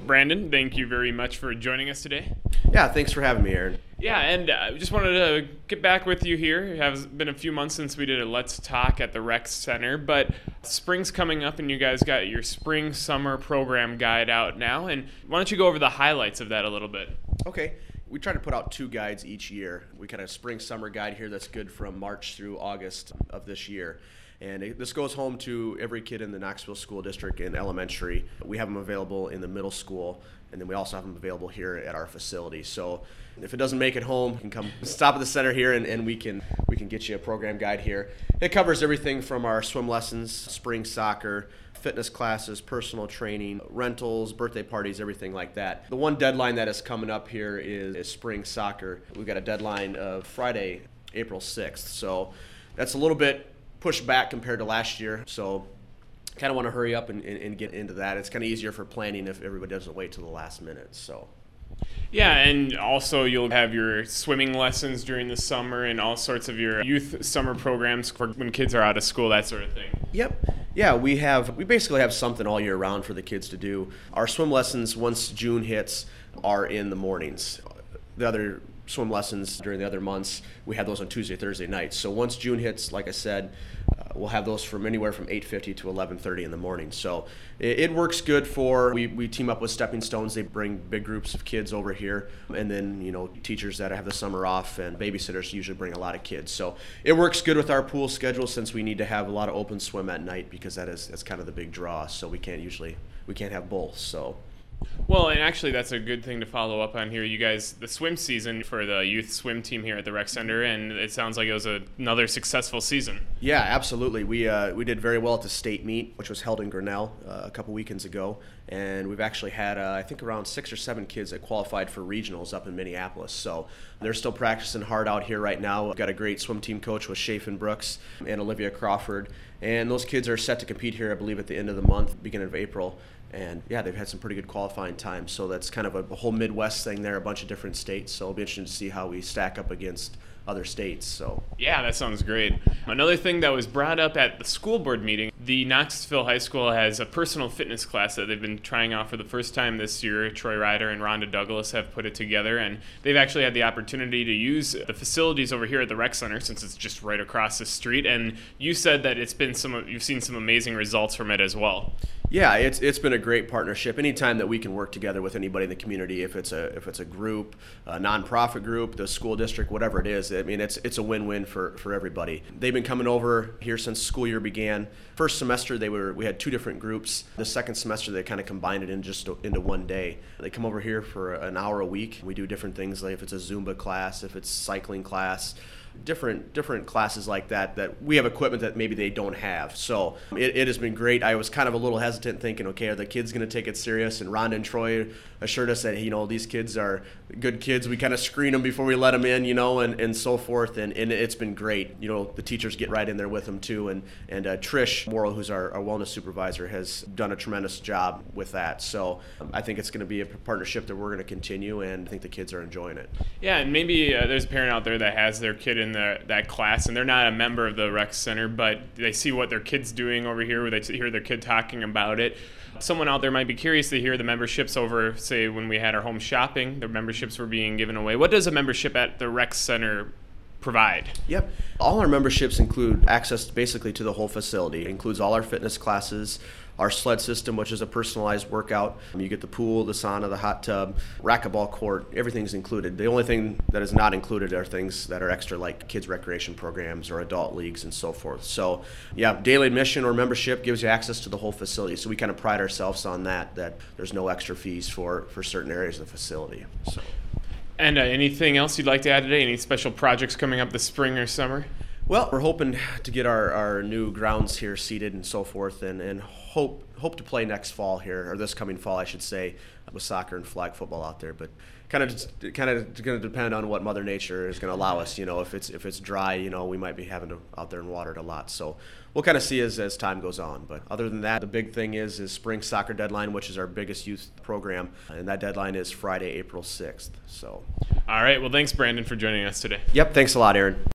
Brandon, thank you very much for joining us today. Yeah, thanks for having me, Aaron. Yeah, and just wanted to get back with you here. It has been a few months since we did a Let's Talk at the Rec Center, but spring's coming up and you guys got your spring-summer program guide out now. And why don't you go over the highlights of that a little bit? Okay. We try to put out 2 guides each year. We got a spring-summer guide here that's good from March through August of this year. And this goes home to every kid in the Knoxville School District in elementary. We have them available in the middle school, and then we also have them available here at our facility. So if it doesn't make it home, you can come stop at the center here, and we can get you a program guide here. It covers everything from our swim lessons, spring soccer, fitness classes, personal training, rentals, birthday parties, everything like that. The one deadline that is coming up here is spring soccer. We've got a deadline of Friday, April 6th. So that's a little bit pushed back compared to last year. So kind of want to hurry up and get into that. It's kind of easier for planning if everybody doesn't wait till the last minute. So. Yeah, and also you'll have your swimming lessons during the summer and all sorts of your youth summer programs for when kids are out of school, that sort of thing. Yep. Yeah, we basically have something all year round for the kids to do. Our swim lessons, once June hits, are in the mornings. The other swim lessons during the other months, we have those on Tuesday, Thursday nights. So once June hits, like I said, we'll have those from anywhere from 8:50 to 11:30 in the morning. So it works good for, we team up with Stepping Stones. They bring big groups of kids over here. And then, teachers that have the summer off and babysitters usually bring a lot of kids. So it works good with our pool schedule since we need to have a lot of open swim at night because that's kind of the big draw. So we can't have both. So. Well, and actually that's a good thing to follow up on here. You guys, the swim season for the youth swim team here at the Rec Center, and it sounds like it was another successful season. Yeah, absolutely. We did very well at the state meet, which was held in Grinnell a couple weekends ago, and we've actually had I think around 6 or 7 kids that qualified for regionals up in Minneapolis. So they're still practicing hard out here right now. We've got a great swim team coach with Chafin Brooks and Olivia Crawford, and those kids are set to compete here, I believe, at the end of the month, beginning of April. And yeah, they've had some pretty good qualifying times. So that's kind of a whole Midwest thing there, a bunch of different states. So it'll be interesting to see how we stack up against other states. So yeah, that sounds great. Another thing that was brought up at the school board meeting, the Knoxville High School has a personal fitness class that they've been trying out for the first time this year. Troy Ryder and Rhonda Douglas have put it together, and they've actually had the opportunity to use the facilities over here at the Rec Center since it's just right across the street. And you said that you've seen some amazing results from it as well. Yeah, it's been a great partnership. Anytime that we can work together with anybody in the community, if it's a group, a nonprofit group, the school district, whatever it is, I mean it's a win-win for everybody. They've been coming over here since school year began. First semester we had 2 different groups. The second semester they kind of combined it into one day. They come over here for an hour a week. We do different things, like if it's a Zumba class, if it's cycling class, different classes like that we have equipment that maybe they don't have. So it has been great. I was kind of a little hesitant thinking, okay, are the kids going to take it serious? And Rhonda and Troy assured us that, these kids are good kids. We kind of screen them before we let them in, and so forth. And it's been great. The teachers get right in there with them too. And Trish Morrow, who's our wellness supervisor, has done a tremendous job with that. So I think it's going to be a partnership that we're going to continue, and I think the kids are enjoying it. Yeah, and maybe there's a parent out there that has their kid in that class, and they're not a member of the Rec Center, but they see what their kid's doing over here, where they hear their kid talking about it. Someone out there might be curious to hear the memberships over, say, when we had our home shopping, the memberships were being given away. What does a membership at the Rec Center provide? Yep. All our memberships include access basically to the whole facility. It includes all our fitness classes, our sled system, which is a personalized workout. You get the pool, the sauna, the hot tub, racquetball court, everything's included. The only thing that is not included are things that are extra, like kids recreation programs or adult leagues and so forth. So yeah, daily admission or membership gives you access to the whole facility. So we kind of pride ourselves on that there's no extra fees for certain areas of the facility. So. And anything else you'd like to add today? Any special projects coming up this spring or summer? Well, we're hoping to get our new grounds here seated and so forth, and hope to play next fall here, or this coming fall, I should say, with soccer and flag football out there. But kind of going to depend on what Mother Nature is going to allow us. If it's dry, we might be having to out there and water it a lot. So we'll kind of see as time goes on. But other than that, the big thing is spring soccer deadline, which is our biggest youth program, and that deadline is Friday, April 6th. So. All right. Well, thanks, Brandon, for joining us today. Yep. Thanks a lot, Aaron.